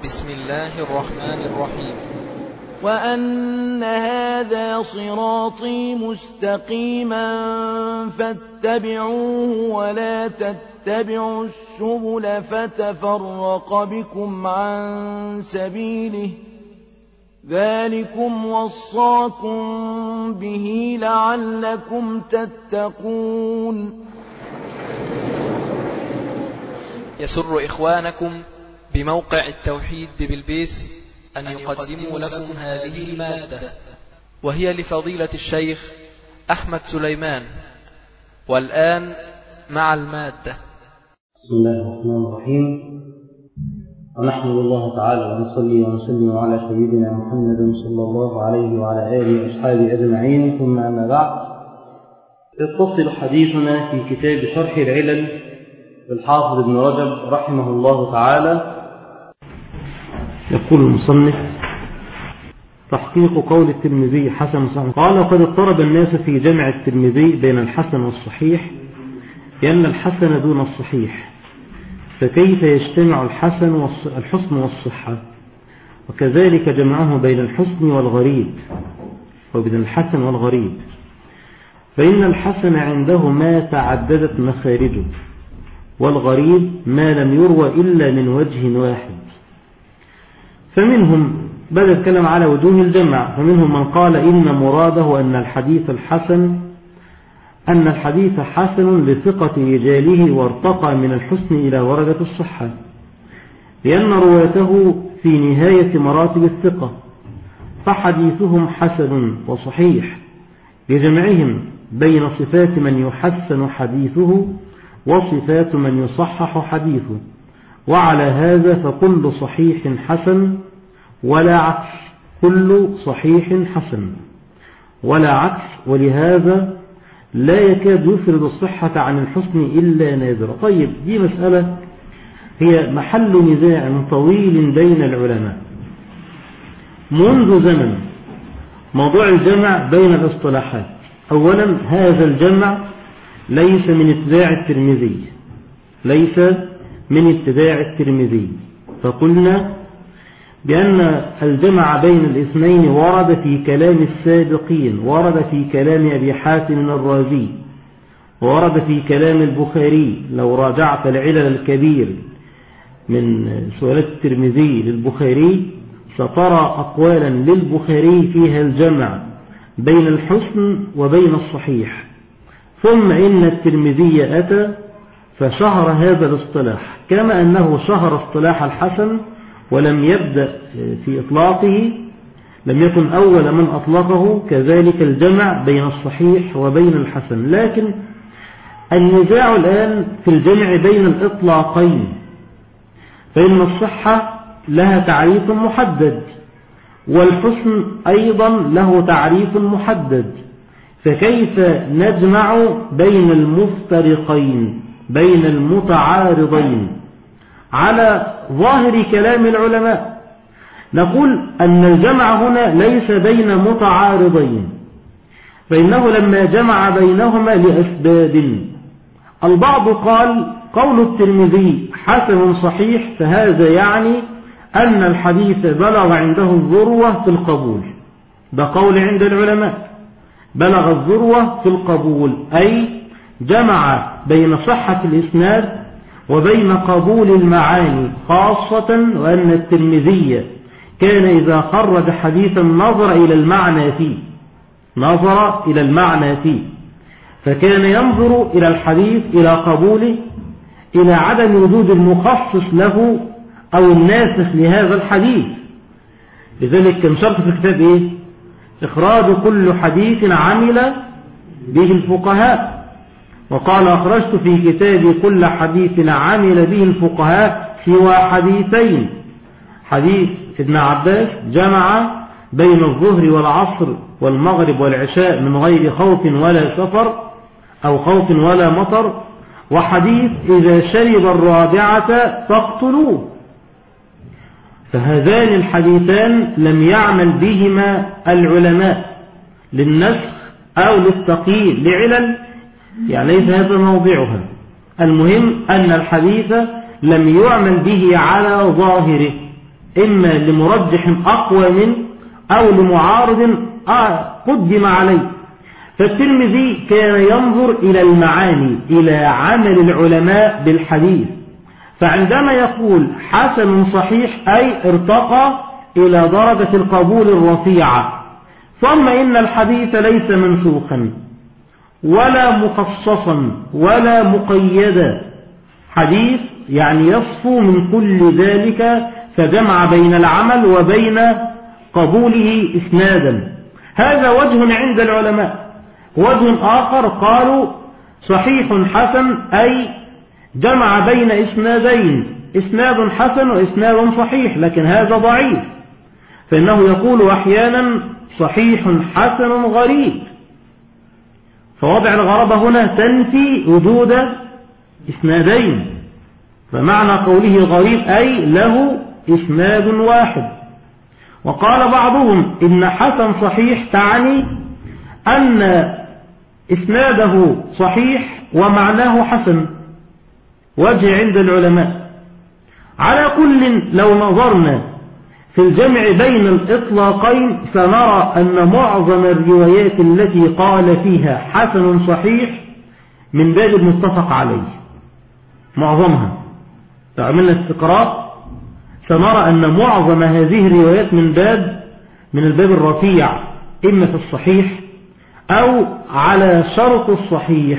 بسم الله الرحمن الرحيم. وأن هذا صراطي مستقيما فاتبعوه ولا تتبعوا السبل فتفرق بكم عن سبيله ذلكم وصاكم به لعلكم تتقون. يسر إخوانكم بموقع التوحيد ببلبيس أن يقدموا لكم هذه المادة، وهي لفضيلة الشيخ أحمد سليمان. والآن مع المادة. بسم الله الرحمن الرحيم، ونحمد الله تعالى ونصلي ونسلم على سيدنا محمد صلى الله عليه وعلى آله وأصحابه أجمعين، ثم أما بعد، يتصل حديثنا في كتاب شرح العلل للحافظ ابن رجب رحمه الله تعالى. يقول المصنف: تحقيق قول الترمذي حسن صحيح. قال: قد اضطرب الناس في جمع الترمذي بين الحسن والصحيح، لأن الحسن دون الصحيح، فكيف يجتمع الحسن والصحة؟ وكذلك جمعه بين الحسن والغريب، وبين الحسن والغريب، فإن الحسن عنده ما تعددت مخارجه، والغريب ما لم يروى إلا من وجه واحد. فمنهم بدأ الكلام على وجوه الجمع، فمنهم من قال إن مراده أن الحديث حسن لثقة رجاله، وارتقى من الحسن إلى درجة الصحة، لأن رواته في نهاية مراتب الثقة، فحديثهم حسن وصحيح لجمعهم بين صفات من يحسن حديثه وصفات من يصحح حديثه. وعلى هذا فكل صحيح حسن ولا عكس، كل صحيح حسن ولا عكس، ولهذا لا يكاد يفرد الصحة عن الحسن إلا نادرا. طيب، دي مسألة هي محل نزاع طويل بين العلماء منذ زمن، موضوع الجمع بين الاصطلاحات. أولا، هذا الجمع ليس من ابتداع الترمذي، فقلنا بأن الجمع بين الاثنين ورد في كلام السابقين، ورد في كلام أبي حاتم الرازي، ورد في كلام البخاري. لو راجعت العلل الكبير من سؤالات الترمذي للبخاري سترى أقوالا للبخاري فيها الجمع بين الحسن وبين الصحيح. ثم إن الترمذي أتى فشهر هذا الاصطلاح، كما أنه شهر اصطلاح الحسن ولم يبدأ في إطلاقه، لم يكن أول من أطلقه، كذلك الجمع بين الصحيح وبين الحسن. لكن النزاع الآن في الجمع بين الإطلاقين، فإن الصحة لها تعريف محدد، والحسن أيضا له تعريف محدد، فكيف نجمع بين المفترقين، بين المتعارضين على ظاهر كلام العلماء؟ نقول أن الجمع هنا ليس بين متعارضين، فإنه لما جمع بينهما لأسباب. البعض قال قول الترمذي حسن صحيح، فهذا يعني أن الحديث بلغ عنده الذروة في القبول، ده قول عند العلماء، بلغ الذروة في القبول، أي جمع بين صحة الإسناد وبين قبول المعاني، خاصة وأن الترمذي كان إذا خرج حديثا نظر إلى المعنى فيه، فكان ينظر إلى الحديث، إلى قبوله، إلى عدم وجود المخصص له أو الناسخ لهذا الحديث. لذلك كان شرط في الكتاب إخراج كل حديث عمل به الفقهاء، وقال أخرجت في كتابي كل حديث عمل به الفقهاء سوى حديثين: حديث ابن عباس جمع بين الظهر والعصر والمغرب والعشاء من غير خوف ولا سفر أو خوف ولا مطر، وحديث إذا شرب الرابعة فاقتلوه. فهذان الحديثان لم يعمل بهما العلماء للنسخ أو للتقييد لعلل، يعني ليس هذا موضعها. المهم أن الحديث لم يعمل به على ظاهره، إما لمرجح أقوى منه أو لمعارض قدم عليه. فالترمذي كان ينظر إلى المعاني، إلى عمل العلماء بالحديث، فعندما يقول حسن صحيح أي ارتقى إلى درجة القبول الرفيعة. ثم إن الحديث ليس منسوخا ولا مخصصا ولا مقيدا، حديث يعني يصفو من كل ذلك، فجمع بين العمل وبين قبوله إسنادا. هذا وجه عند العلماء. وجه آخر قالوا صحيح حسن أي جمع بين إسنادين، إسناد حسن وإسناد صحيح، لكن هذا ضعيف، فإنه يقول أحيانا صحيح حسن غريب، فوضع الغرابة هنا تنفي وجود إسنادين، فمعنى قوله غريب أي له إسناد واحد. وقال بعضهم إن حسن صحيح تعني أن إسناده صحيح ومعناه حسن، وجه عند العلماء. على كل لو نظرنا في الجمع بين الإطلاقين سنرى أن معظم الروايات التي قال فيها حسن صحيح من باب المتفق عليه، معظمها لو عملنا استقراء سنرى أن معظم هذه الروايات من الباب الرفيع، إما في الصحيح أو على شرط الصحيح.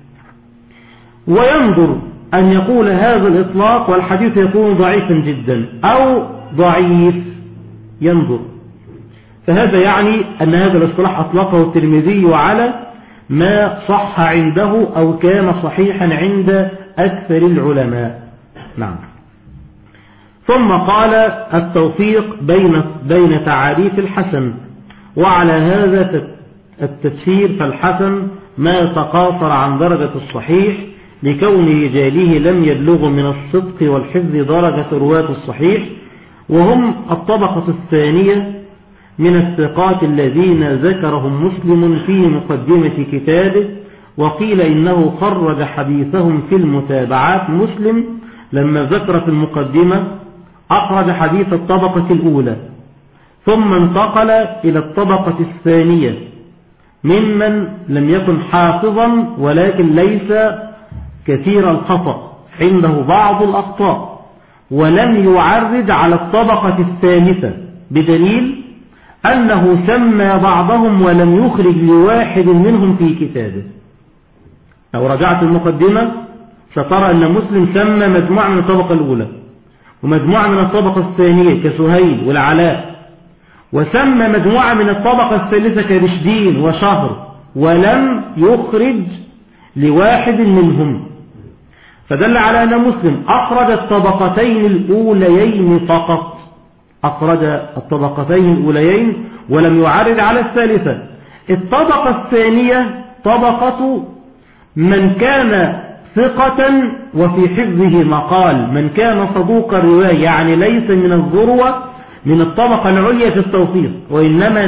وينظر أن يقول هذا الإطلاق والحديث يكون ضعيفا جدا أو ضعيف، ينظر. فهذا يعني أن هذا الاصطلاح أطلقه الترمذي على ما صح عنده أو كان صحيحا عند أكثر العلماء. نعم. ثم قال التوفيق بين تعاريف الحسن، وعلى هذا التفسير فالحسن ما تقاصر عن درجة الصحيح لكون رجاله لم يبلغوا من الصدق والحفظ درجة رواة الصحيح، وهم الطبقة الثانية من الثقات الذين ذكرهم مسلم في مقدمة كتابه، وقيل إنه خرج حديثهم في المتابعات. مسلم لما ذكر في المقدمة أخرج حديث الطبقة الأولى، ثم انتقل إلى الطبقة الثانية ممن لم يكن حافظا ولكن ليس كثير الخطأ، عنده بعض الأخطاء، ولم يعرج على الطبقة الثالثة، بدليل أنه سمى بعضهم ولم يخرج لواحد منهم في كتابه. لو رجعت المقدمة سترى أن مسلم سمى مجموعة من الطبقة الأولى ومجموعة من الطبقة الثانية كسهيل والعلاء، وسمى مجموعة من الطبقة الثالثة كرشدين وشهر، ولم يخرج لواحد منهم، فدل على أن مسلم أخرج الطبقتين الأوليين فقط، أخرج الطبقتين الأوليين ولم يعرض على الثالثة. الطبقة الثانية طبقة من كان ثقة وفي حفظه مقال، من كان صدوق الرواية، يعني ليس من الذروة من الطبقة العليا في التوثيق، وإنما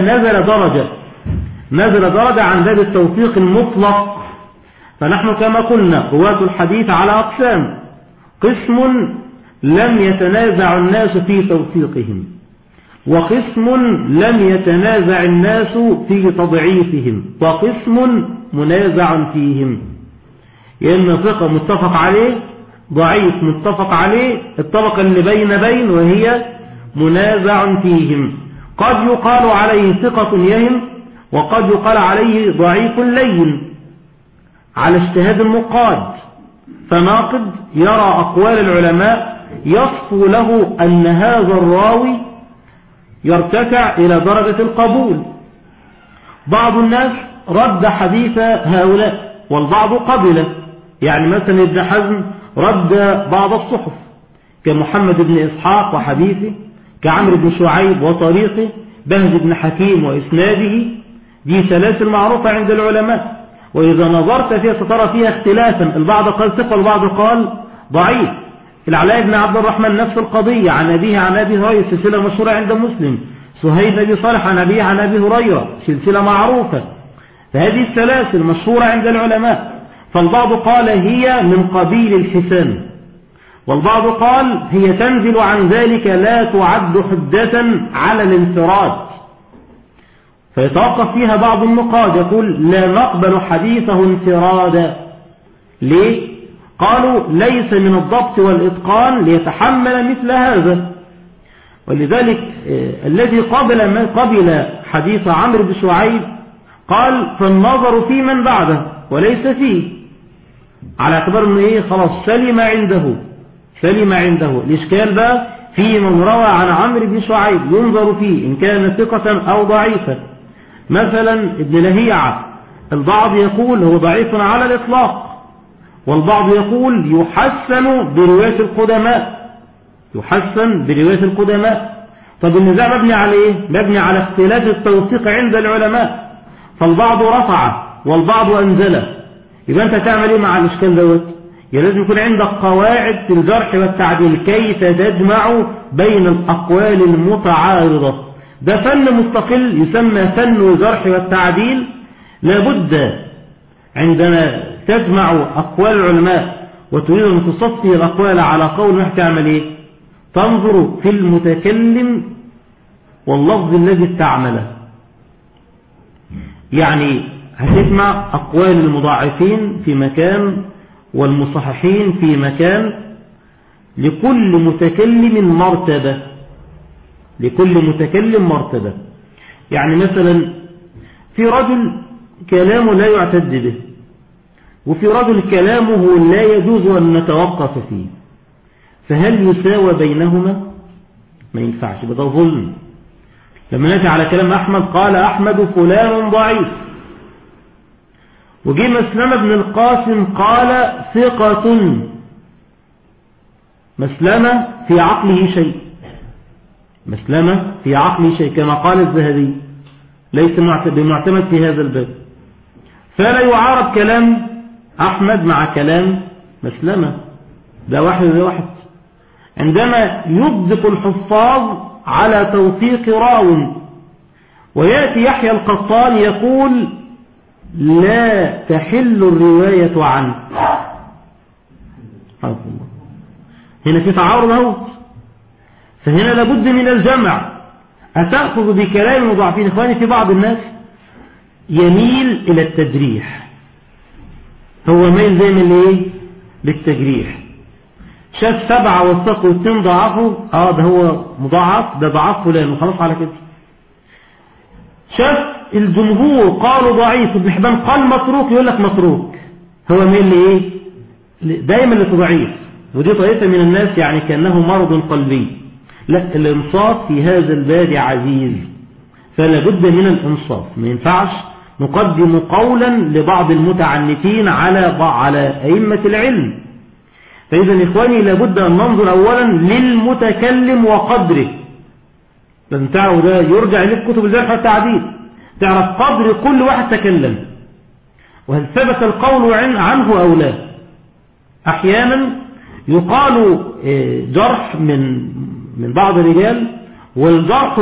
نزل درجة عن باب التوثيق المطلق. فنحن كما قلنا رواة الحديث على أقسام: قسم لم يتنازع الناس في توثيقهم، وقسم لم يتنازع الناس في تضعيفهم، وقسم منازع فيهم، إما ثقة متفق عليه، ضعيف متفق عليه، الطبقة اللي بين وهي منازع فيهم. قد يقال عليه ثقة يهم، وقد يقال عليه ضعيف لين على اجتهاد المقاد. فناقد يرى أقوال العلماء يصفو له أن هذا الراوي يرتفع إلى درجة القبول. بعض الناس رد حديث هؤلاء والبعض قبله، يعني مثلا ابن حزم رد بعض الصحف كمحمد بن إسحاق وحديثه، كعمرو بن شعيب وطريقه، بهز بن حكيم وإسناده. دي سلاسل معروفة عند العلماء، وإذا نظرت فيها سترى فيها اختلافا، البعض قال ثقة والبعض قال ضعيف. العلاء بن عبد الرحمن نفس القضية، عن أبيه عن أبي هريرة، سلسلة مشهورة عند مسلم. سهيل بن صالح عن أبيه عن أبي هريرة، سلسلة معروفة. فهذه السلاسل مشهورة عند العلماء. فالبعض قال هي من قبيل الحسان، والبعض قال هي تنزل عن ذلك لا تعد حجة على الانفراد، فيتوقف فيها بعض النقاد يقول لا نقبل حديثه انفرادا. ليه؟ قالوا ليس من الضبط والإتقان ليتحمل مثل هذا. ولذلك الذي قبل حديث عمرو بن شعيب قال فالنظر في من بعده وليس فيه، على اعتبار انه ايه خلاص سلم عنده. الاشكال بقى في من روى عن عمرو بن شعيب ينظر فيه إن كان ثقة أو ضعيفا. مثلا ابن لهيعة البعض يقول هو ضعيف على الإطلاق، والبعض يقول يحسن برواية القدماء. طب النزاع مبني على ايه؟ مبني على اختلاف التوثيق عند العلماء، فالبعض رفع والبعض أنزله. يبقى أنت تعمل ايه مع الإشكال دوت؟ لازم يكون عندك قواعد في الجرح والتعديل كيف تجمع بين الأقوال المتعارضة. ده فن مستقل يسمى فن الجرح والتعديل. لابد عندما تجمع أقوال العلماء وتريد أن تصفي الأقوال على قول واحد تعمل ايه؟ تنظر في المتكلم واللفظ الذي استعمله. يعني هتجمع أقوال المضاعفين في مكان والمصححين في مكان، لكل متكلم مرتبة. يعني مثلا في رجل كلامه لا يعتد به، وفي رجل كلامه لا يجوز أن نتوقف فيه، فهل يساوى بينهما؟ ما ينفعش، ده ظلم. لما نأتي على كلام أحمد قال أحمد فلان ضعيف، وجي مسلمة بن القاسم قال ثقة، مسلمة في عقله شيء كما قال الذهبي، ليس بمعتمد في هذا الباب. فلا يعارض كلام أحمد مع كلام مسلمة، ده واحد. عندما يبدق الحفاظ على توثيق راو، ويأتي يحيى القطان يقول لا تحل الرواية عنه، هنا في تعارض اهوت. فهنا لابد من الجمع. أتأخذ بكلام المضاعفين؟ إخواني في بعض الناس يميل إلى التجريح، هو ميل زي من ايه للتجريح. شاف 7 وثقوا 2 ضعفوا، ده هو مضاعف، ده ضعف فلان وخلاص على كده. شاف الجمهور قالوا ضعيف، ابن حبان قال متروك، يقول لك متروك، هو ميل لإيه؟ دايما لتضعيف. ودي طريقة من الناس يعني كأنه مرض قلبي. لا، الانصاف في هذا الباب عزيز، فلا بد من الانصاف. ما ينفعش نقدم قولا لبعض المتعنتين على أئمة العلم. فإذا إخواني لابد أن ننظر أولا للمتكلم وقدره. لأن تعرف ده يرجع إليه كتب الجرح والتعديل، تعرف قدر كل واحد تكلم وهل ثبت القول عنه أو لا. أحيانا يقال جرح من بعض الرجال والجرح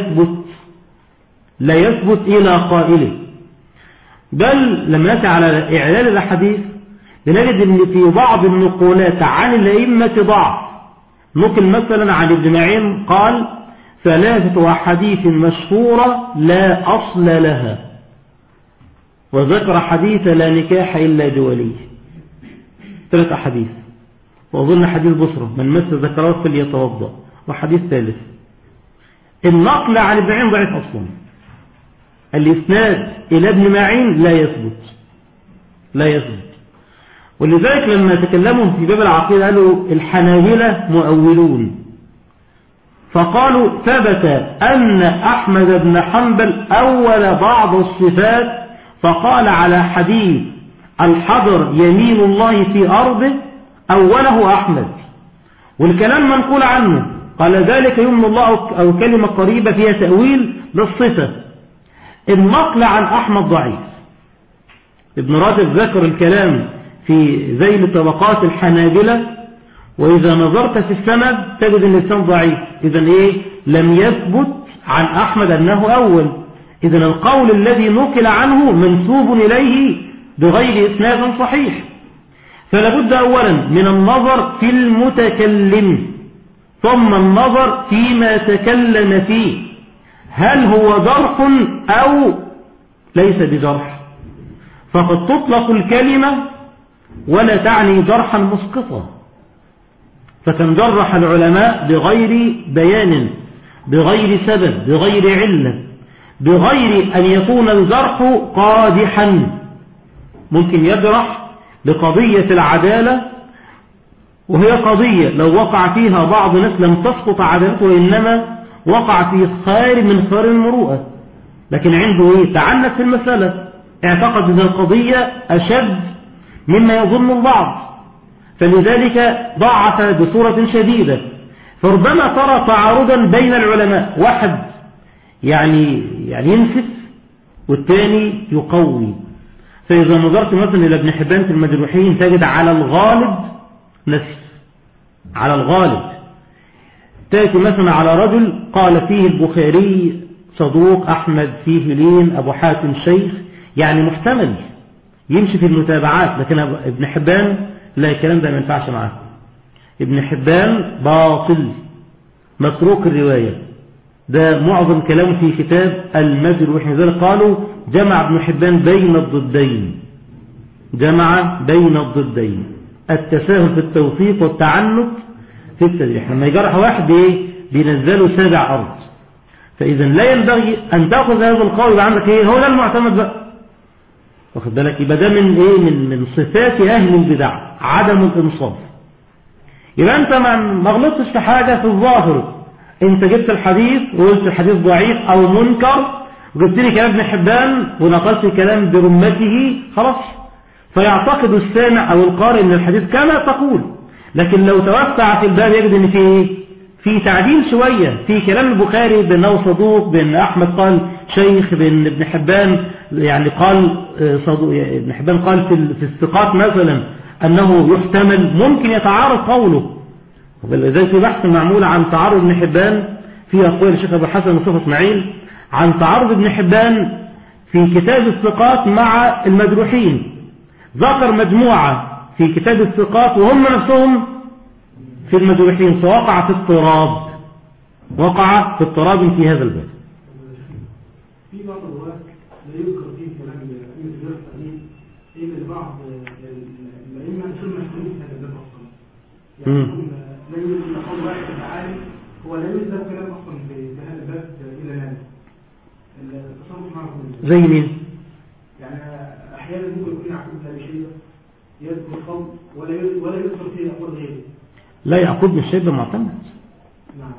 لا يثبت إلى قائله، بل لما نأتي على إعلال الأحاديث بنجد أن في بعض النقولات عن الأئمة ضعف. نقل مثلا عن ابن معين قال 3 أحاديث مشهورة لا أصل لها، وذكر حديث لا نكاح إلا بولي، 3 أحاديث، وأظن حديث بصرة من مس ذكرات فليتوضأ، وحديث ثالث. النقل عن ابن معين ضعيف أصلا، الإسناد إلى ابن معين لا يثبت. ولذلك لما تكلموا في باب العقيدة قالوا الحنابلة مؤولون، فقالوا ثبت أن أحمد بن حنبل أول بعض الصفات، فقال على حديث الحضر يمين الله في أرضه أوله أحمد، والكلام منقول عنه قال ذلك يمن الله أو كلمة قريبة فيها تأويل للصفة. النقل عن أحمد ضعيف. ابن رجب ذكر الكلام في ذيل طبقات الحنابلة، وإذا نظرت في السند تجد أن الإسناد ضعيف. إذن لم يثبت عن أحمد أنه أول. إذن القول الذي نقل عنه منسوب إليه بغير إسناد صحيح. فلا بد أولا من النظر في المتكلم، ثم النظر فيما تكلم فيه، هل هو جرح أو ليس بجرح. فقد تطلق الكلمة ولا تعني جرحا مسقطا، فكم جرح العلماء بغير بيان، بغير سبب، بغير علة، بغير أن يكون الجرح قادحا. ممكن يجرح لقضية العدالة، وهي قضية لو وقع فيها بعض الناس لم تسقط عدالته، وإنما وقع في خارج من خارج المروءة، لكن عنده تعنت في المسألة، اعتقد أن القضية أشد مما يظن البعض، فلذلك ضعف بصورة شديدة. فربما ترى تعارضا بين العلماء، واحد يعني ينسف والثاني يقوي. فإذا نظرت مثلا إلى ابن حبان في المجروحين تجد على الغالب نسف، على الغالب. تأتي مثلا على رجل قال فيه البخاري صدوق، أحمد فيه لين، أبو حاتم شيخ، يعني محتمل يمشي في المتابعات، لكن ابن حبان لا، الكلام ده ما ينفعش معاه. ابن حبان باطل متروك الرواية، ده معظم كلامه في كتاب المجروح. لذلك قالوا جمع ابن حبان بين الضدين، جمع بين الضدين، التساهل في التوثيق والتعنت في التجريح. لما يجرح واحد بينزله 7 أرض. فإذا لا ينبغي أن تأخذ هذا القول يبقى عندك هو ده المعتمد بقى، واخد بالك؟ يبقى ده من صفات أهل البدع عدم الإنصاف. يبقى أنت ما غلطتش في حاجة في الظاهر، أنت جبت الحديث وقلت الحديث ضعيف أو منكر، وجبت لي كلام ابن حبان ونقلت الكلام برمته، خلاص فيعتقد السامع أو القارئ أن الحديث كما تقول. لكن لو توسع في الباب يجد أن في تعديل شوية في كلام البخاري، بأنه صدوق، بأن أحمد قال شيخ، بأن ابن حبان يعني قال صدوق، ابن حبان قال في الثقات مثلا أنه يحتمل، ممكن يتعارض قوله. ولذلك في بحث معمول عن تعارض ابن حبان في أقوال الشيخ أبو الحسن مصطفى إسماعيل عن تعارض ابن حبان في كتاب الثقات مع المجروحين، ذكر مجموعة في كتاب الثقات وهم نفسهم في المجروحين، فوقع في اضطراب، وقع في اضطراب في هذا الباب. في بعض الروايات لا يذكر فيه كلام الجرح القديم إلا لبعض الأئمة ثم يكونوا في هذا الباب أصلا، يعني لا يوجد قول واحد عالم هو لا يوجد كلام أصلا في هذا الباب إلا نادر. التصرف معكم زي مين؟ يعني أحيانا ممكن يكون يعقوب بن أبي شيبة يذكر قول ولا يذكر فيه أقوال غيره. لا، يعقوب بن شيبة معتمد. نعم.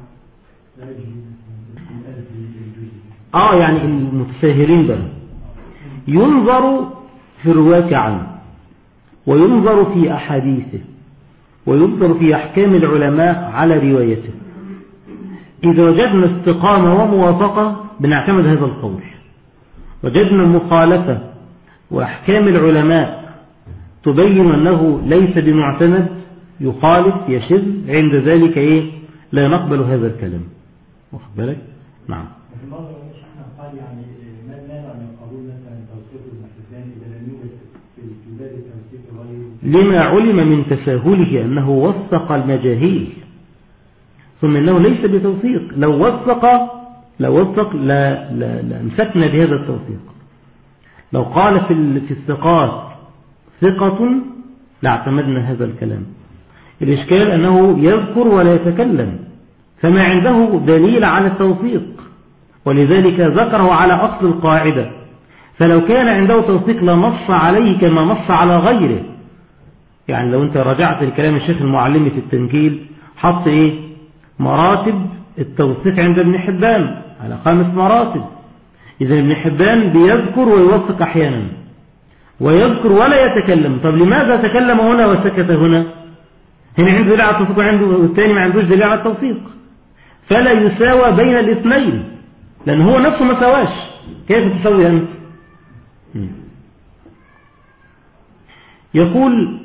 يعني المتساهلين بقى ينظر في الرواة عنه، وينظر في أحاديثه، وينظر في أحكام العلماء على روايته. إذا وجدنا استقامة وموافقة بنعتمد هذا القول، وجدنا مخالفة وأحكام العلماء تبين أنه ليس بمعتمد، يخالف، يشذ، عند ذلك لا نقبل هذا الكلام. واخد بالك؟ نعم. في النظر مش احنا قال يعني ما المانع من قبول مثلا توثيق المحدثين اذا لم يوجد في باب التوثيق غيره، لما علم من تساهله أنه وثق المجاهيل، ثم أنه ليس بتوثيق. لو وثق لا امسكنا بهذا التوثيق. لو قال في الثقات ثقة لاعتمدنا هذا الكلام. الإشكال أنه يذكر ولا يتكلم، فما عنده دليل على التوثيق، ولذلك ذكره على أصل القاعدة. فلو كان عنده توثيق لنص عليه كما نص على غيره. يعني لو أنت رجعت لكلام الشيخ المعلمي في التنكيل، حط مراتب التوثيق عند ابن حبان على 5 مراتب. إذا ابن حبان بيذكر ويوثق أحيانا، ويذكر ولا يتكلم. طب لماذا تكلم هنا وسكت هنا؟ هنا عنده دليل على التوثيق وعنده والثاني ما عندوش دليل على التوثيق، فلا يساوى بين الاثنين، لأن هو نفسه ما سواش. كيف تسوي أنت؟ يقول: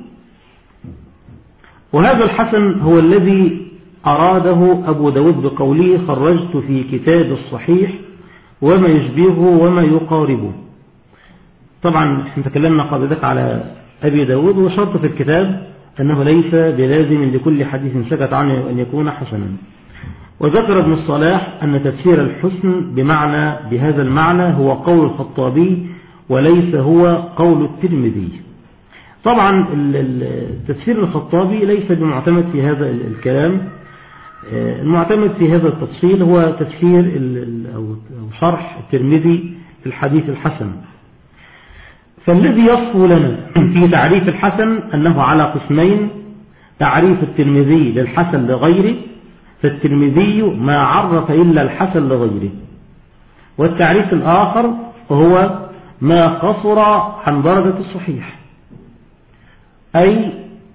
وهذا الحسن هو الذي أراده أبو داود بقوله: خرجت في كتاب الصحيح وما يشبهه وما يقاربه. طبعا احنا تكلمنا قبل ذلك على أبي داود، وشرط في الكتاب أنه ليس بلازم لكل حديث سكت عنه أن يكون حسنا. وذكر ابن الصلاح أن تفسير الحسن بهذا المعنى هو قول الخطابي وليس هو قول الترمذي. طبعا تفسير الخطابي ليس بمعتمد في هذا الكلام. المعتمد في هذا التفصيل هو تفسير أو شرح الترمذي في الحديث الحسن. فالذي يصفو لنا في تعريف الحسن أنه على قسمين: تعريف الترمذي للحسن لغيره، فالترمذي ما عرف إلا الحسن لغيره. والتعريف الآخر هو ما قصر عن درجة الصحيح، أي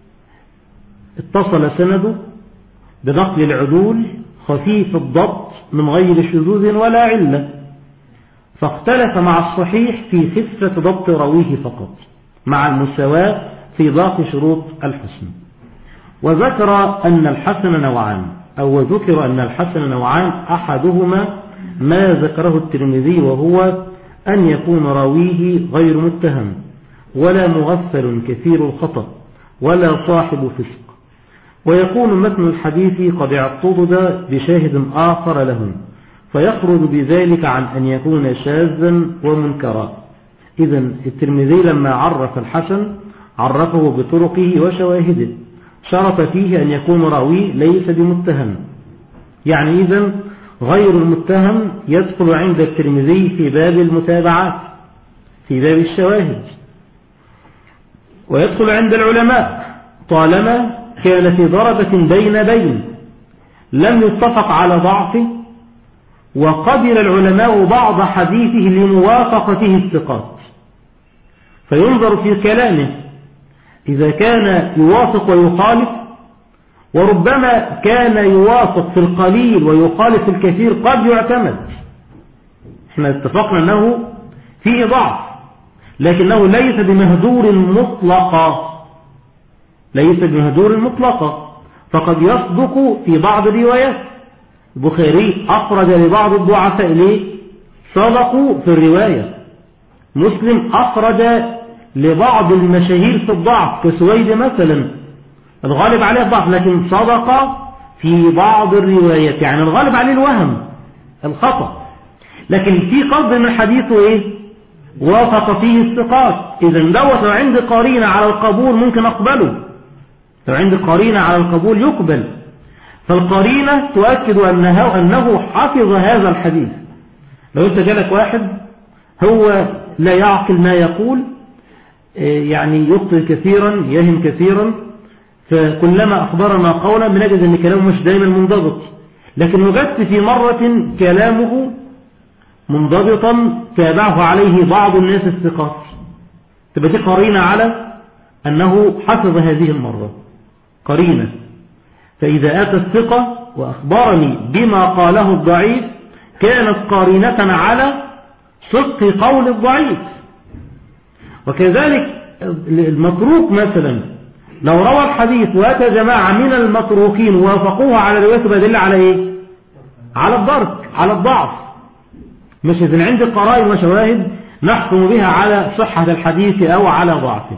اتصل سنده بنقل العدول خفيف الضبط من غير شذوذ ولا علة، فاختلف مع الصحيح في خفة ضبط راويه فقط مع المساواة في باقي شروط الحسن. وذكر أن الحسن نوعان، أو ذكر أن الحسن نوعان: أحدهما ما ذكره الترمذي وهو أن يكون راويه غير متهم ولا مغفل كثير الخطأ ولا صاحب فسق، ويكون متن الحديث قد اعتضد بشاهد آخر له، فيخرج بذلك عن أن يكون شاذا ومنكرا. إذن الترمذي لما عرف الحسن عرفه بطرقه وشواهده، شرط فيه أن يكون راويه ليس بمتهم، يعني إذن غير المتهم يدخل عند الترمذي في باب المتابعات في باب الشواهد، ويدخل عند العلماء طالما كان في درجة بين لم يتفق على ضعفه، وقبل العلماء بعض حديثه لموافقته الثقات، فينظر في كلامه إذا كان يوافق ويخالف، وربما كان يوافق في القليل ويخالف في الكثير قد يعتمد. احنا اتفقنا أنه فيه ضعف لكنه ليس بمهدور مطلقا، فقد يصدق في بعض الروايات. البخاري أخرج لبعض الضعفاء إليه صدقوا في الرواية، مسلم أخرج لبعض المشاهير في الضعف كسويد مثلا، الغالب عليه الضعف لكن صدق في بعض الروايات، يعني الغالب عليه الوهم الخطأ، لكن في قدر من حديثه وافق فيه الثقات. إذن دوت لو عندي قرينة على القبول ممكن أقبله، لو عندي قرينة على القبول يقبل. فالقرينة تؤكد أنه حفظ هذا الحديث. لو أنت جالك واحد هو لا يعقل ما يقول، يعني يخطئ كثيرا يهم كثيرا، فكلما أخبرنا قولا بنجد أن كلامه مش دائما منضبط، لكن وجدت في مرة كلامه منضبطا تابعه عليه بعض الناس الثقات، تبقى دي قرينة على أنه حفظ هذه المرة، قرينة. فإذا أتى الثقة وأخبرني بما قاله الضعيف كانت قرينة على صدق قول الضعيف. وكذلك المتروك مثلا، لو روى الحديث وأتى جماعة من المتروكين ووافقوها على روايته بدل على إيه؟ على الضرب، على الضعف. مش إذن عندي قرائن وشواهد نحكم بها على صحة الحديث أو على ضعفه.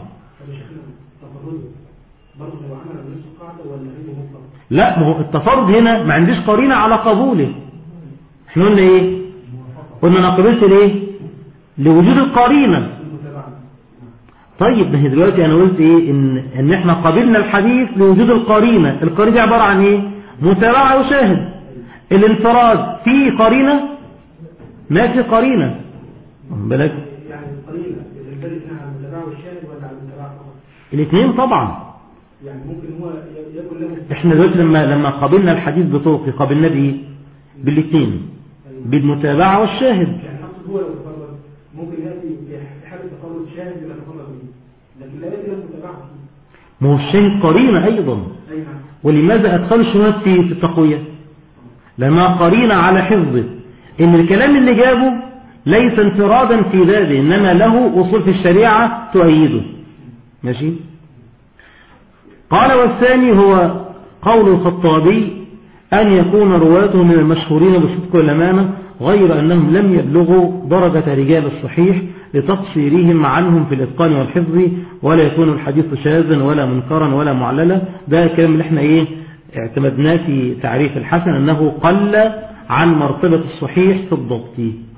لا، ما هو التفرد هنا ما عنديش قرينة على قبوله. احنا قلنا ايه؟ قلنا نقبلت ليه؟ لوجود القرينة. طيب ما هي دلوقتي انا قلت ايه؟ ان احنا قبلنا الحديث لوجود القرينة. القرينة دي عبارة عن ايه؟ متابعة وشاهد. الانفراد فيه قرينة؟ ما في قرينة. بالك يعني القرينة بتنبرد على المتابعة والشاهد ولا على المتابعة فقط؟ الاثنين طبعا. يعني ممكن هو يكون له. احنا دلوقتي لما قابلنا الحديث بطرق قابلنا بايه؟ بالاثنين، بالمتابعة والشاهد. يعني نقصد هو لو تفرد ممكن يأتي في حالة تفرد شاهد يبقى تفرد به، لكن لا يأتي له متابعة فيه. ما هو الشاهد قرينة ايضا. اي نعم. ولماذا ادخل الشهاد في التقوية؟ لما قرينة على حفظه، ان الكلام اللي جابه ليس انفرادا في بابه، انما له اصول في الشريعة تؤيده. ماشي. قال والثاني هو قول الخطابي أن يكون رواته من المشهورين بالصدق والأمانة غير أنهم لم يبلغوا درجة رجال الصحيح لتقصيرهم عنهم في الإتقان والحفظ، ولا يكون الحديث شاذا ولا منكرا ولا معللا. ده الكلام اللي احنا اعتمدناه في تعريف الحسن، أنه قل عن مرتبة الصحيح في الضبط.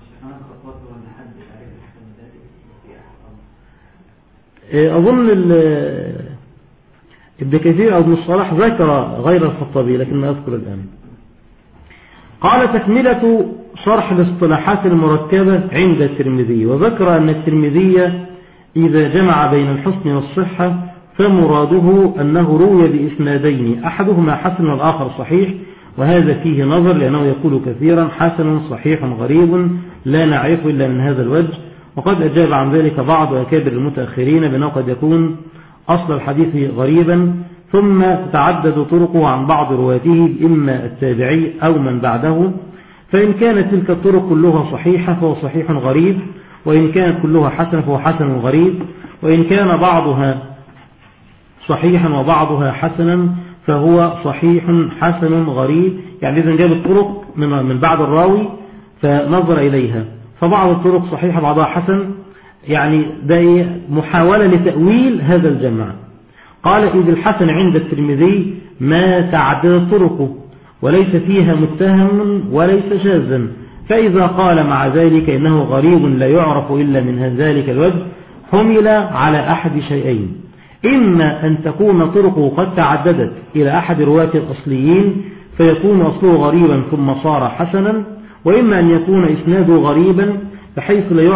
أظن ابن كثير أو ابن الصلاح ذكر غير الخطابي، لكن أذكر الآن. قال: تكملة شرح الاصطلاحات المركبة عند الترمذي. وذكر أن الترمذي إذا جمع بين الحسن والصحة فمراده أنه روي بإسنادين، أحدهما حسن والآخر صحيح، وهذا فيه نظر، لأنه يقول كثيرا حسن صحيح غريب لا نعرف إلا من هذا الوجه. وقد أجاب عن ذلك بعض أكابر المتأخرين بأنه قد يكون أصل الحديث غريبا ثم تتعدد طرقه عن بعض رواته، إما التابعي أو من بعده، فإن كانت تلك الطرق كلها صحيحة فهو صحيح غريب، وإن كانت كلها حسنة فهو حسن غريب، وإن كان بعضها صحيحا وبعضها حسنا فهو صحيح حسن غريب. يعني إذا جاب الطرق من بعد الراوي فنظر إليها، فبعض الطرق صحيحة بعضها حسن، يعني ده محاولة لتأويل هذا الجمع. قال: إذ الحسن عند الترمذي ما تعدد طرقه وليس فيها متهم وليس شاذا، فإذا قال مع ذلك إنه غريب لا يعرف إلا من ذلك الوجه حمل على أحد شيئين: إما أن تكون طرقه قد تعددت إلى أحد رواة الأصليين فيكون أصله غريبا ثم صار حسنا، وإما أن يكون إسناده غريبا بحيث لا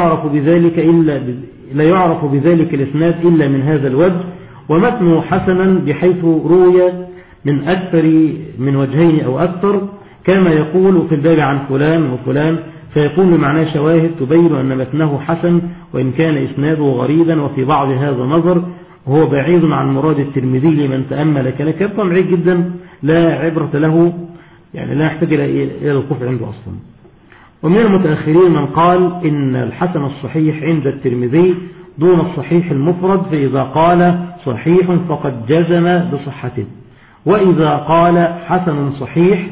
يعرف بذلك الإسناد إلا من هذا الوجه، ومتنه حسنا بحيث روي من أكثر من وجهين أو أكثر، كما يقول في الباب عن فلان وفلان، فيكون بمعنى شواهد تبين أن متنه حسن وإن كان إسناده غريبا. وفي بعض هذا نظر، وهو بعيد عن مراد الترمذي لمن تأمل كلام بعيد جدا لا عبرة له، يعني لا يحتاج إلى الوقوف عنده أصلا. ومن المتأخرين من قال إن الحسن الصحيح عند الترمذي دون الصحيح المفرد، فإذا قال صحيح فقد جزم بصحته، وإذا قال حسن صحيح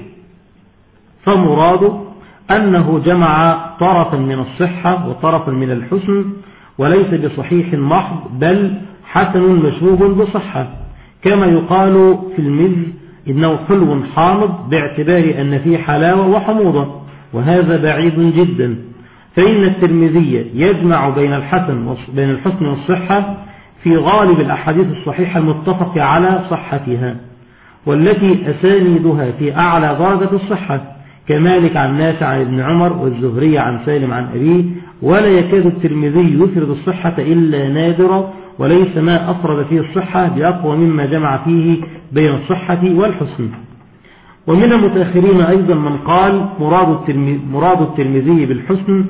فمراده أنه جمع طرفا من الصحة وطرفا من الحسن، وليس بصحيح محض بل حسن مشبوه بصحة، كما يقال في المذ إنه حلو حامض باعتبار أن فيه حلاوة وحموضة، وهذا بعيد جدا. فإن الترمذي يجمع بين الحسن والصحة في غالب الأحاديث الصحيحة المتفق على صحتها، والتي أسانيدها في أعلى درجة الصحة، كمالك عن نافع عن ابن عمر، والزهري عن سالم عن أبيه. ولا يكاد الترمذي يفرد الصحة إلا نادرا، وليس ما أفرد فيه الصحة بأقوى مما جمع فيه بين الصحة والحسن. ومن المتأخرين أيضا من قال مراد الترمذي بالحسن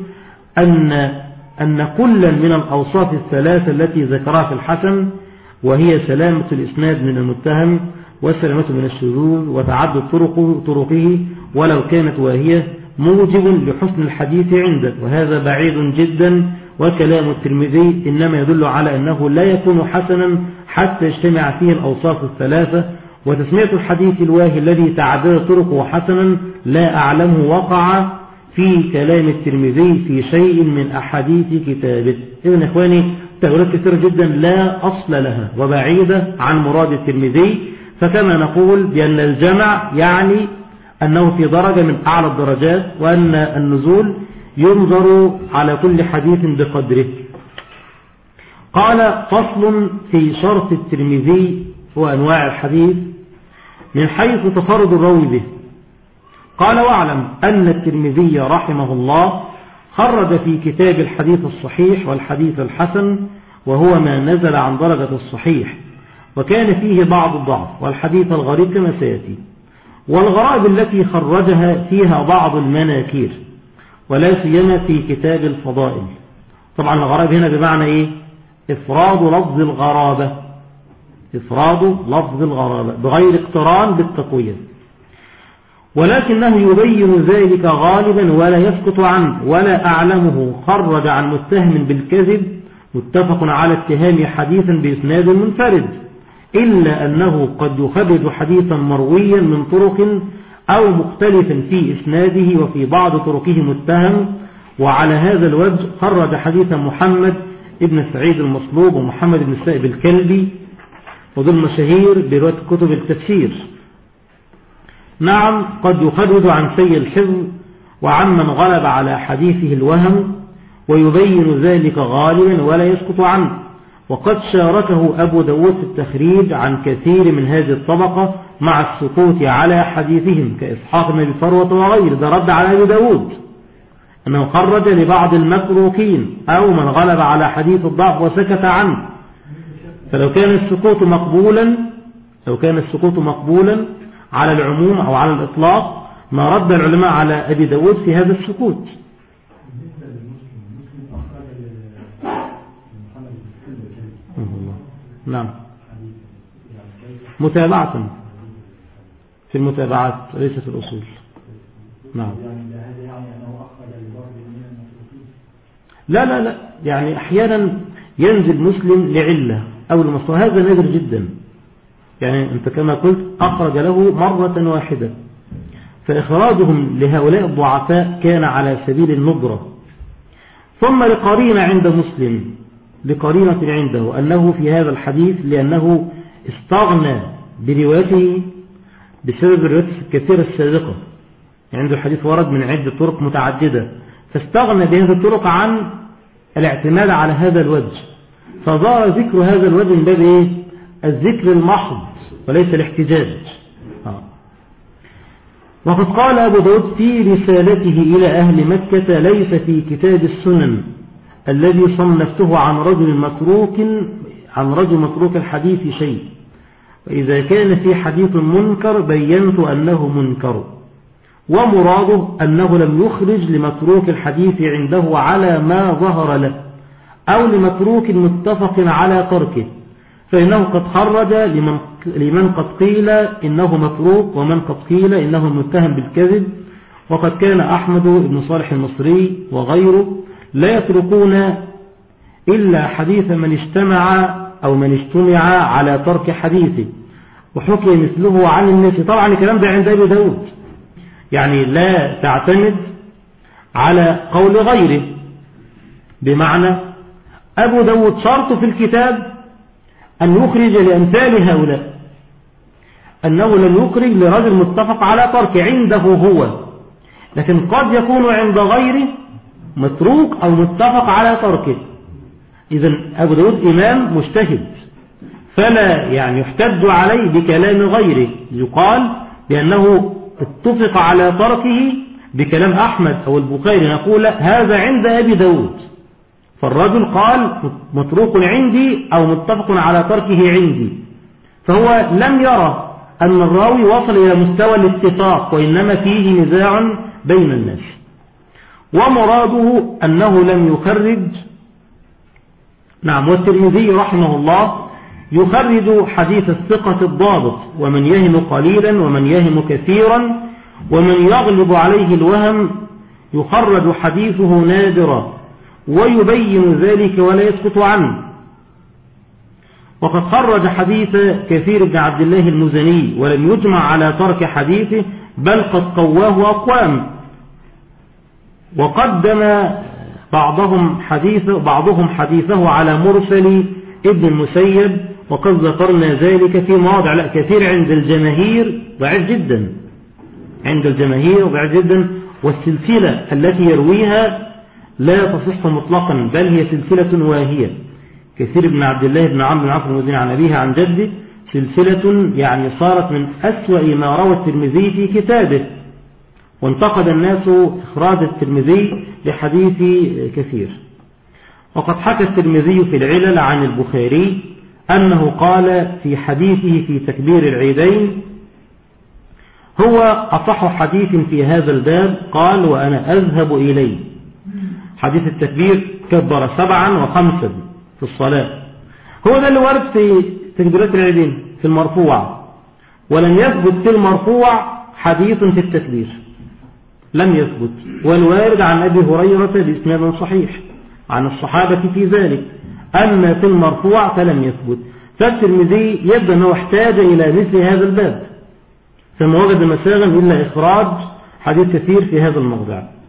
أن كلا من الأوصاف الثلاثة التي ذكرها في الحسن، وهي سلامة الإسناد من المتهم، وسلامة من الشذوذ، وتعدد طرقه ولو كانت واهية، موجب لحسن الحديث عنده، وهذا بعيد جدا. وكلام الترمذي إنما يدل على أنه لا يكون حسنا حتى يجتمع فيه الأوصاف الثلاثة. وتسمية الحديث الواهي الذي تعدد طرقه حسنا لا أعلمه وقع في كلام الترمذي في شيء من أحاديث كتابه. إذن إخواني، تأويلات كثيرة جدا لا أصل لها وبعيدة عن مراد الترمذي. فكما نقول بأن الجمع يعني أنه في درجة من أعلى الدرجات، وأن النزول ينظر على كل حديث بقدره. قال: فصل في شرط الترمذي وأنواع الحديث من حيث تفرد الراوي به. قال: واعلم أن الترمذي رحمه الله خرج في كتاب الحديث الصحيح والحديث الحسن، وهو ما نزل عن درجة الصحيح، وكان فيه بعض الضعف، والحديث الغريب كما سيأتي، والغرائب التي خرجها فيها بعض المناكير، ولا سيما في كتاب الفضائل. طبعا الغرائب هنا بمعنى إيه؟ إفراد لفظ الغرابة بغير اقتران بالتقوية، ولكنه يبين ذلك غالبا ولا يسقط عنه. ولا أعلمه خرج عن متهم بالكذب متفق على اتهام حديثا بإسناد منفرد، إلا أنه قد يخرج حديثا مرويا من طرق أو مختلفا في إسناده وفي بعض طرقه متهم، وعلى هذا الوجه خرج حديث محمد ابن سعيد المصلوب ومحمد بن السائب الكلبي، وذو مشاهير برواية كتب التفسير. نعم قد يخرج عن سيء الحفظ وعمن غلب على حديثه الوهم، ويبين ذلك غالبا ولا يسقط عنه. وقد شاركه أبو داود في التخريج عن كثير من هذه الطبقة مع السقوط على حديثهم كإسحاق بن أبي فروة وغيره. ده رد على أبي داود أنه خرج لبعض المتروكين أو من غلب على حديث الضعف وسكت عنه. فلو كان السقوط مقبولا على العموم أو على الإطلاق ما رد العلماء على أبي داود في هذا السقوط. نعم متابعة في المتابعات ليس في الأصول. نعم لا يعني أحيانا ينزل مسلم لعلة أو المصلحة، هذا نادر جدا. يعني أنت كما قلت أخرج له مرة واحدة، فإخراجهم لهؤلاء الضعفاء كان على سبيل النظرة. ثم لقرينة عند مسلم، لقرينة عنده أنه في هذا الحديث لأنه استغنى بروايته بسبب الروايات الكثيرة السابقة، عنده الحديث ورد من عدة طرق متعددة، فاستغنى بهذه الطرق عن الاعتماد على هذا الوجه، فظهر ذكر هذا الوجه من باب الذكر المحض وليس الاحتجاج. وقد قال أبو داود في رسالته إلى أهل مكة: ليس في كتاب السنن الذي صنفته عن رجل متروك الحديث شيء، وإذا كان في حديث منكر بينت أنه منكر. ومراده أنه لم يخرج لمتروك الحديث عنده على ما ظهر له أو لمتروك متفق على تركه، فإنه قد خرج لمن قد قيل إنه متروك ومن قد قيل إنه متهم بالكذب. وقد كان أحمد بن صالح المصري وغيره لا يتركون إلا حديث من اجتمع على ترك حديثه، وحكي مثله عن الناس. طبعا الكلام ده عند أبي داود، يعني لا تعتمد على قول غيره، بمعنى أبو داود شرط في الكتاب أن يخرج لأمثال هؤلاء، أنه لم يخرج لرجل متفق على ترك عنده هو، لكن قد يكون عند غيره متروك أو متفق على تركه. إذن أبو داود إمام مجتهد، فلا يعني يحتج عليه بكلام غيره، يقال بأنه اتفق على تركه بكلام أحمد أو البخاري، نقول هذا عند أبي داود، فالرجل قال متروك عندي أو متفق على تركه عندي، فهو لم يرى أن الراوي وصل إلى مستوى الاتفاق، وإنما فيه نزاع بين الناس. ومراده أنه لم يخرج. نعم. والترمذي رحمه الله يخرج حديث الثقة الضابط، ومن يهم قليلا ومن يهم كثيرا ومن يغلب عليه الوهم يخرج حديثه نادرا، ويبين ذلك ولا يسقط عنه. وقد خرج حديث كثير بن عبد الله المزني ولم يجمع على ترك حديثه، بل قد قواه أقوام. وقدم بعضهم حديثه على مرسل ابن المسيب، وقد ذكرنا ذلك في مواضع. لا، كثير عند الجماهير ضعيف جدا، والسلسلة التي يرويها لا تصح مطلقا، بل هي سلسلة واهية. كثير بن عبد الله بن عمرو بن عاص المزني عن أبيه عن جده، سلسلة يعني صارت من أسوأ ما روى الترمذي في كتابه، وانتقد الناس إخراج الترمذي لحديث كثير. وقد حكى الترمذي في العلل عن البخاري أنه قال في حديثه في تكبير العيدين: هو أصح حديث في هذا الباب، قال وأنا أذهب إليه. حديث التكبير كبر 7 و5 في الصلاة، هو ده اللي ورد في تكبيرات العيدين في المرفوع، ولم يثبت في المرفوع حديث في التكبير، لم يثبت. والوارد عن أبي هريرة بإسناد صحيح عن الصحابة في ذلك، أما في المرفوع فلم يثبت. فالترمذي يبدو أنه احتاج إلى مثل هذا الباب، فما وجد مساغا إلا إخراج حديث كثير في هذا الموضع.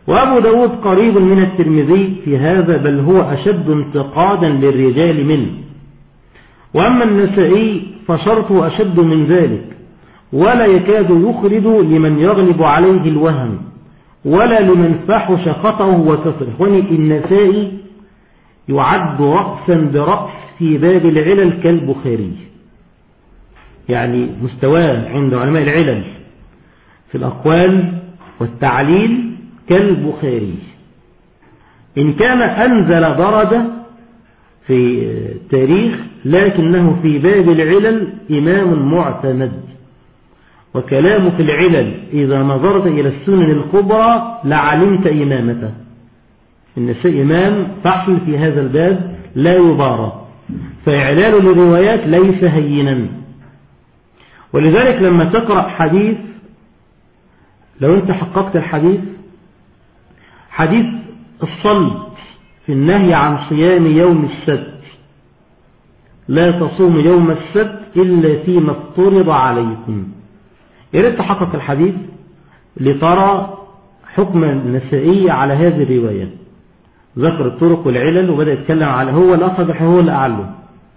وأبو داود قريب من الترمذي في هذا، بل هو أشد انتقادا للرجال منه. وأما النسائي فشرطه أشد من ذلك، ولا يكاد يخرج لمن يغلب عليه الوهم ولا لمن فحش خطأه وكسره. إخواني، النسائي يعد رأسا برأس في باب العلل كالبخاري، يعني مستواه عند علماء العلل في الأقوال والتعليل كالبخاري، إن كان أنزل درجة في التاريخ، لكنه في باب العلل إمام معتمد. وكلامه في العلل إذا نظرت إلى السنن الكبرى لعلمت إمامته. النسائي إمام فحل في هذا الباب لا يبارى، فإعلال الروايات ليس هينا. ولذلك لما تقرأ حديث، لو أنت حققت الحديث، حديث الصلب في النهي عن صيام يوم السبت، لا تصوم يوم السبت إلا فيما افترض عليكم، يريد تحقق الحديث لترى حكم النسائي على هذه الرواية. ذكر الطرق والعلل وبدأ يتكلم على هو الأخرج، هو اللي أعله،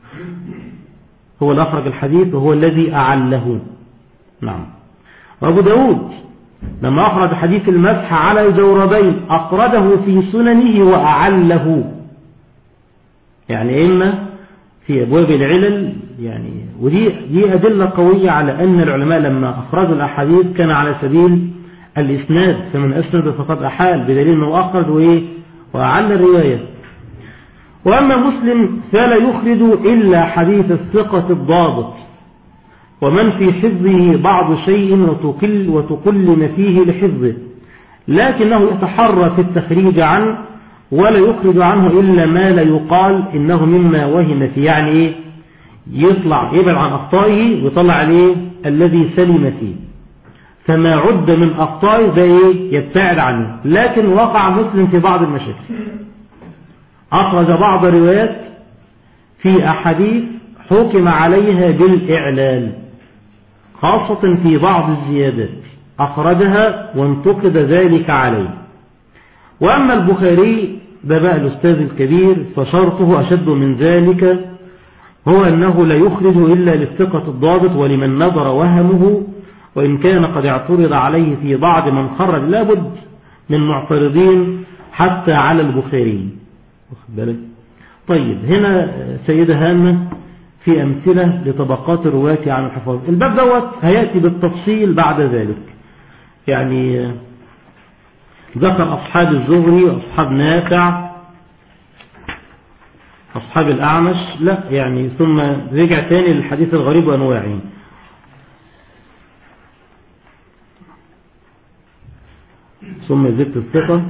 هو الأخرج الحديث وهو الذي أعله. نعم. وأبو داود لما أخرج حديث المسح على الجوربين أخرجه في سننه وأعله، يعني إما في أبواب العلل، يعني ودي أدلة قوية على أن العلماء لما أخرجوا الأحاديث كان على سبيل الإسناد، فمن أسند فقد أحال، بدليل أنه أخرج وأعل الرواية. وأما مسلم فلا يخرج إلا حديث الثقة الضابط ومن في حفظه بعض شيء وتقل فيه لحفظه، لكنه يتحرى في التخريج عنه ولا يخرج عنه إلا ما لا يقال إنه مما وهم فيه، يعني إيه؟ يبعد عن أخطائه ويطلع عليه الذي سلم فيه، فما عد من أخطائه ده يبتعد عنه. لكن وقع مسلم في بعض المشاكل، أخرج بعض الروايات في أحاديث حكم عليها بالإعلال، خاصة في بعض الزيادات أخرجها وانتقد ذلك عليه. وأما البخاري ده بقى الأستاذ الكبير فشرطه أشد من ذلك، هو أنه لا يخرج إلا للثقة الضابط ولمن نظر وهمه، وإن كان قد اعترض عليه في بعض من خرج، لابد من معترضين حتى على البخاري. طيب هنا سيدة هانة في أمثلة لطبقات الرواة عن الحفاظ. الباب دوت هيأتي بالتفصيل بعد ذلك، يعني ذكر أصحاب الزهري وأصحاب نافع أصحاب الأعمش، لا يعني ثم رجع تاني للحديث الغريب وأنواعه. ثم زدت الثقة.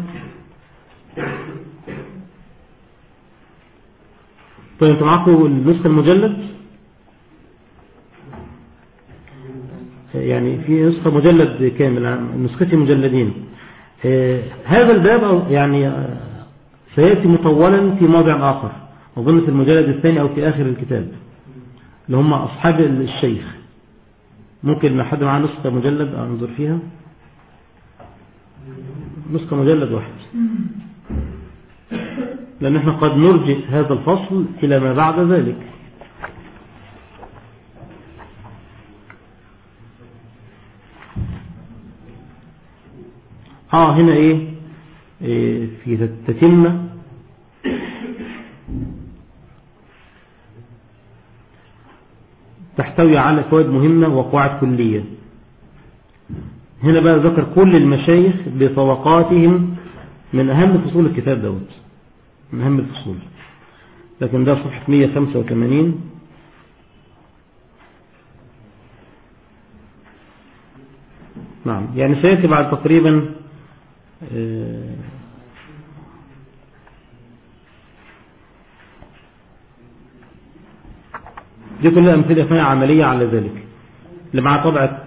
طيب انتوا معاكم النسخة المجلد؟ يعني في نسخة مجلد كامل، نسختي مجلدين. هذا الباب يعني سيأتي مطولا في موضع آخر، أظن في المجلد الثاني أو في آخر الكتاب، اللي هم أصحاب الشيخ. ممكن حد معاه نسخة مجلد أنظر فيها؟ نسخة مجلد واحد، لأن احنا قد نرجئ هذا الفصل إلى ما بعد ذلك. هنا في تتمة تحتوي على فوائد مهمة وقواعد كلية. هنا بقى ذكر كل المشايخ بطبقاتهم من أهم فصول الكتاب دوت، من أهم الفصول، لكن ده صفحة 185. نعم، يعني سيأتي بعد تقريبا دي كلها أمثلة فيها عملية على ذلك. اللي مع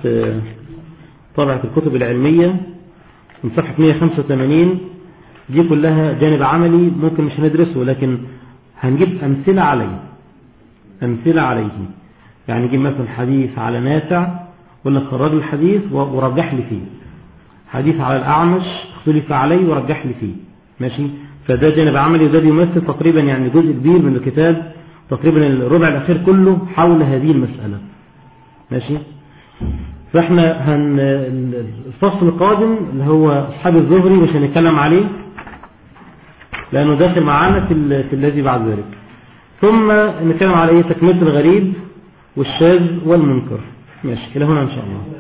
طبعة الكتب العلمية من صفحة 185 دي كلها جانب عملي ممكن مش هندرسه، لكن هنجيب أمثلة عليه. يعني نجيب مثلا حديث على نافع، ولا خرج الحديث ورجح لي فيه. حديث على الأعمش اختلف عليه ورجح لي فيه. ماشي. فده جانب عملي، وده بيمثل تقريبا يعني جزء كبير من الكتاب، تقريبا الربع الأخير كله حول هذه المسألة. ماشي. فاحنا الفصل القادم اللي هو أصحاب الزهري مش هنتكلم عليه لأنه داخل معانا في الذي بعد ذلك. ثم نتكلم على ايه؟ تكملة الغريب والشاذ والمنكر. ماشي. إلى هنا إن شاء الله.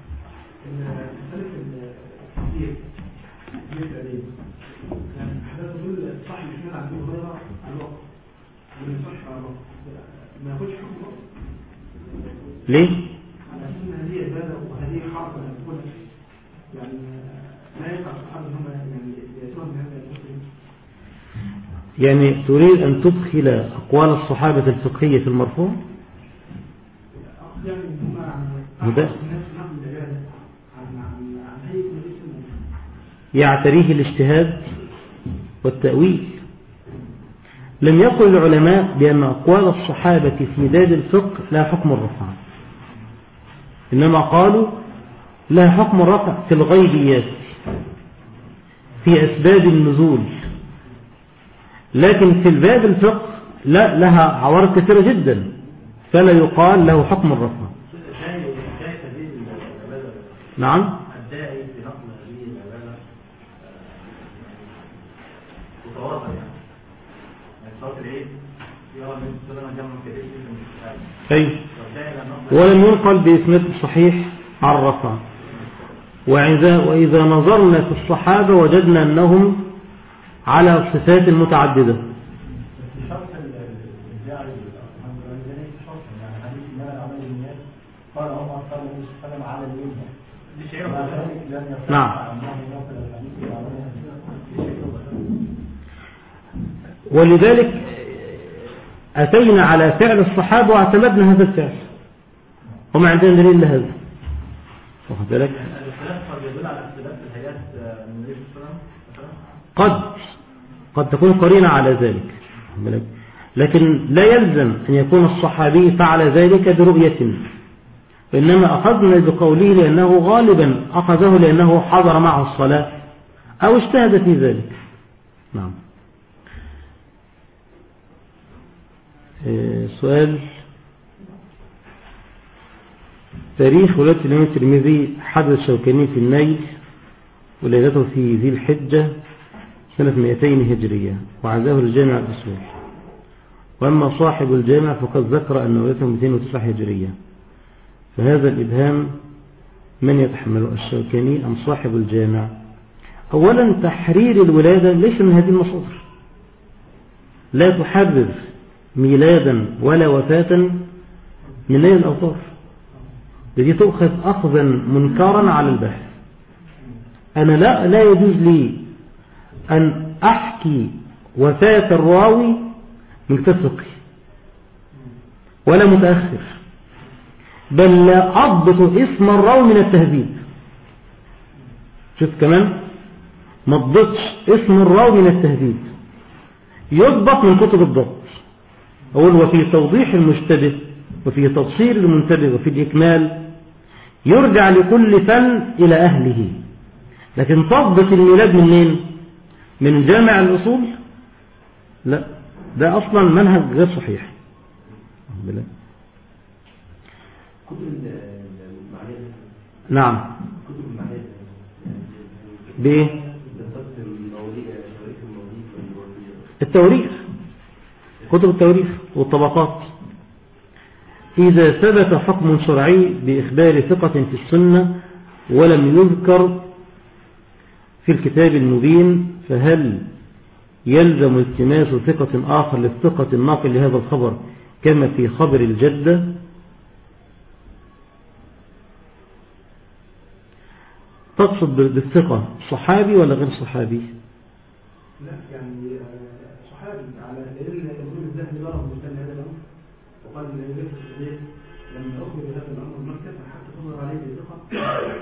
ليه؟ علشان هذه عبادة وهذه حرب يعني لا يقع الصحابة هم يعني يأتون بهذا المسلم. يعني تريد أن تدخل أقوال الصحابة الفقهية في المرفوع؟ يعني هم عن الناس نقل العبادة عن هيئة الاسم يعتريه الاجتهاد والتأويل. لم يقل العلماء بأن أقوال الصحابة في باب الفقه لا حكم الرفع، إنما قالوا لا حكم الرفع في الغيبيات، في أسباب النزول، لكن في الباب الفقه لا، لها عوارض كثيرة جدا، فلا يقال له حكم الرفع. نعم. الداعي في نقل هذه العبادة متواضع يعني صلاة العيد يرى النبي صلى الله عليه وسلم جمع كبير جدا من الصحابة. أي. ولم ينقل بإسناد صحيح على الرفع. وإذا نظرنا في الصحابة وجدنا أنهم على صفات متعددة. نعم. ولذلك أتينا على فعل الصحابة واعتمدنا هذا الفعل وما عندنا دليل لهذا. واخد بالك؟ قد تكون قرينة على ذلك، لكن لا يلزم أن يكون الصحابي فعل ذلك برؤية، وإنما أخذنا بقوله لأنه غالبا أخذه لأنه حضر معه الصلاة أو اجتهد في ذلك. نعم. سؤال: تاريخ ولادة الإمام الترمذي حدث الشوكاني في النيل ولادته في ذي الحجة سنة 200 هجرية وعزاه الجامع الأصول، وأما صاحب الجامع فقد ذكر أن ولادته 209 هجرية، فهذا الإبهام من يتحمله، الشوكاني أم صاحب الجامع؟ أولا تحرير الولادة ليس من هذه المصادر، لا تحرر ميلادا ولا وفاة من ليل الأوطار، التي تؤخذ أخذا منكرا على البحث. أنا لا يجوز لي أن أحكي وفاة الراوي من كتاب فقهي ولا متأخر، بل لا أضبط اسم الراوي من التهذيب. شوف كمان، ما تضبطش اسم الراوي من التهذيب، يضبط من كتب الضبط. أقول: وفي توضيح المشتبه وفي تفسير المنتبه وفي الإكمال، يرجع لكل فن إلى أهله. لكن تضبط الميلاد منين؟ من جامع الأصول؟ لا، ده أصلا منهج غير صحيح. نعم. بإيه؟ التوريخ، كتب التوريخ والطبقات. إذا ثبت حكم شرعي بإخبار ثقة في السنة ولم يذكر في الكتاب المبين، فهل يلزم التماس ثقة آخر للثقة الناقل لهذا الخبر كما في خبر الجدة؟ تقصد بالثقة صحابي ولا غير صحابي؟ لا، يعني صحابي، على لأن الإمام الذهبي ضرب مثال هذا الأمر وقال إن النبي صلى الله عليه وسلم لما أخبر بهذا الأمر مكة حتى تظهر عليه بثقة.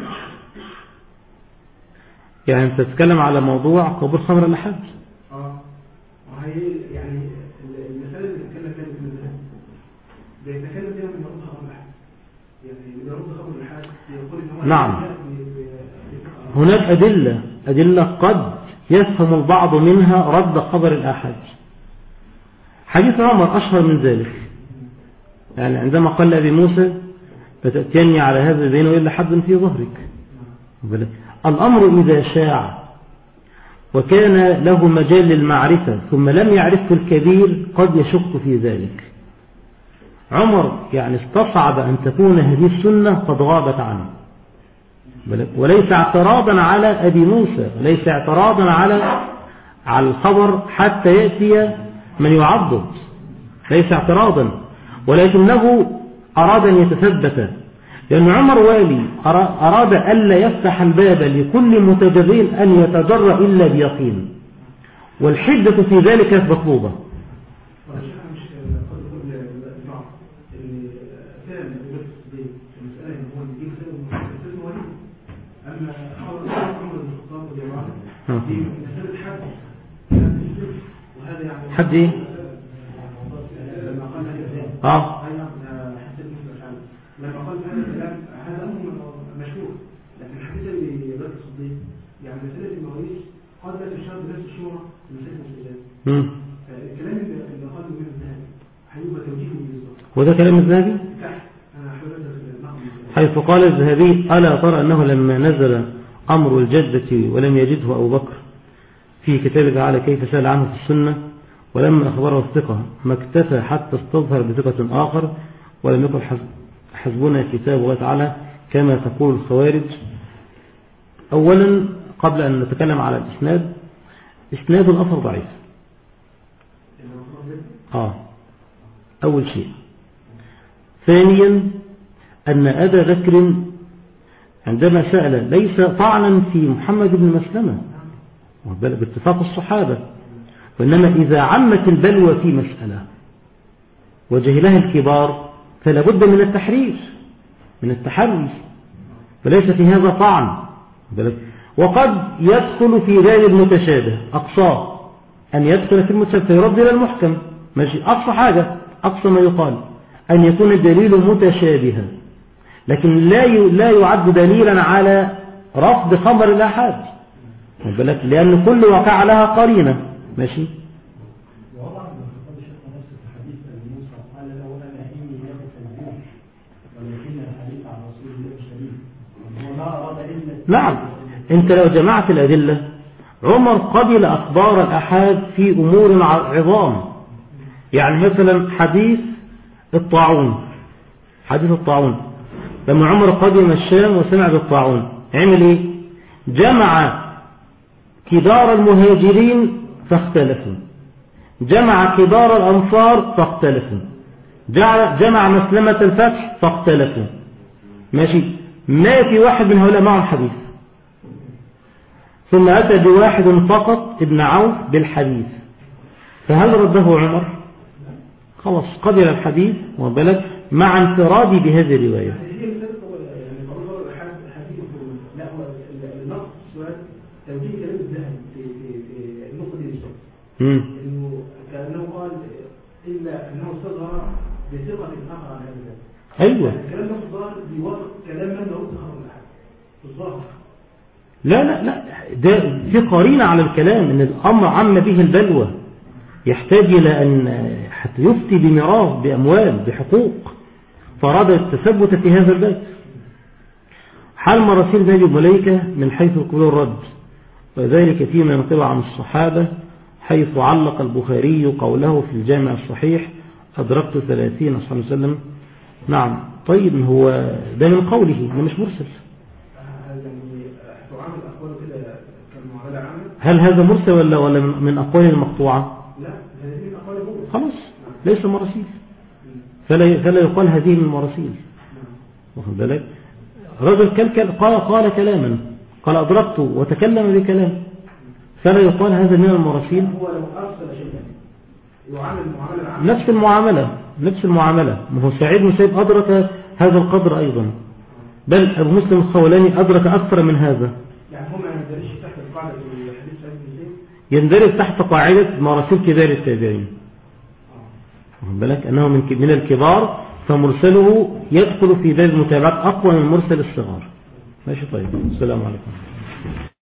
يعني أنت تتكلم على موضوع قبول خمر الأحد. وهي يعني المثال اللي بيتكلم فيها ابن الذهبي بيتكلم فيها من يرد خمر الأحد، يعني من يرد خمر الأحد يقول إن هو نعم، هناك أدلة أدلة قد يفهم البعض منها رد خبر الآحاد. حديث عمر أشهر من ذلك، يعني عندما قال لأبي موسى فتأتيني على هذا الدين إلا حد في ظهرك. الأمر إذا شاع وكان له مجال للمعرفة ثم لم يعرفه الكبير قد يشك في ذلك. عمر يعني استصعب أن تكون هذه السنة قد غابت عنه، وليس اعتراضا على أبي موسى، وليس اعتراضا على الخبر حتى يأتي من يعضد، ليس اعتراضا، ولكنه أراد أن يتثبت، لأن عمر والي أراد ألا يفتح الباب لكل متجرين أن يتجرأ إلا بيقين، والحدة في ذلك مطلوبة. حد ايه؟ لما قال هذا الكلام هذا امر مشهور، لكن الحديث اللي ذكر الصديق يعني مساله المواريث قال لا تشار بنفس الشورى مساله الاستئذان. الكلام اللي قاله ابن الذهبي هيبقى توجيهه بالظبط، وده كلام الذهبي حيث قال الذهبي ألا ترى أنه لما نزل أمر الجدة ولم يجده أبو بكر في كتاب تعالى كيف سأل عنه في السنة ولما أخبره الثقة ما اكتفى حتى استظهر بثقة آخر ولم يكن حسبنا كتاب الله تعالى كما تقول الخوارج. أولا قبل أن نتكلم على الإسناد، إسناد الأثر ضعيف. أول شيء. ثانيا أن أبا بكر عندما سأل ليس طعنا في محمد بن مسلمة باتفاق الصحابة، وإنما إذا عمت البلوى في مسألة وجهلها الكبار فلا بد من التحرير من التحري، فليس في هذا طعن. وقد يدخل في ذلك المتشابه، أقصاه أن يدخل في المتشابه فيرد إلى المحكم، ماشي، أقصى حاجة، أقصى ما يقال أن يكون الدليل متشابها، لكن لا يعد دليلا على رفض خبر الآحاد، لأن كل واقع لها قرينة، ماشي. نعم، انت لو جمعت الأدلة عمر قبل أخبار الآحاد في أمور عظام، يعني مثلا حديث الطاعون لما عمر قدم الشام وسمع بالطاعون عمل ايه؟ جمع كبار المهاجرين فاختلفوا، جمع كبار الأنصار فاختلفوا، جمع مسلمة الفتح فاختلفوا، ماشي، ما في واحد من هؤلاء معهم حديث، ثم أتى بواحد فقط ابن عوف بالحديث، فهل رده عمر؟ خلاص قبل الحديث وبلغ مع انفرادي بهذه الرواية. توجيه كلام الذهبي في النقطة دي بالظبط، انه كأنه قال الا انه استظهر بثقة اخر عن هذا الذهب. ايوه، الكلام ده في الظاهر بيوافق كلام من لو خبر الاحد في الظاهر. لا ده في قرينة على الكلام ان الامر عم به البلوى، يحتاج الى ان حتى يفتي بميراث باموال بحقوق، فاراد التثبت في هذا الباب. حال مراسيل النبي ملائكة من حيث القبول والرد، وذلك فيما ينقل عن الصحابة، حيث علق البخاري قوله في الجامع الصحيح أدركت 30 صلى الله عليه وسلم. نعم، طيب هو ده من قوله، ده مش مرسل. هل هذا مرسل ولا من أقوال المقطوعة؟ لا، هذه من أقوال المرسل. خلاص ليس مراسيل، فلا يقال هذه من مراسيل. واخد بالك؟ رجل قال كلاما، قال أدركت وتكلم بكلام، فلا يقال هذا من المراسيل. هو لو أرسل شيئا يعامل نفس المعاملة. ما هو سعيد بن مسيب أدرك هذا القدر أيضا، بل أبو مسلم الخولاني أدرك أكثر من هذا. يعني هم ما يندرجش تحت قاعدة الحديث سعيد بن مسيب، يندرج تحت قاعدة مراسيل كبار التابعين. بالك أنه من الكبار، فمرسله يدخل في باب المتابعات أقوى من مرسل الصغار. ماشي، طيب، السلام عليكم.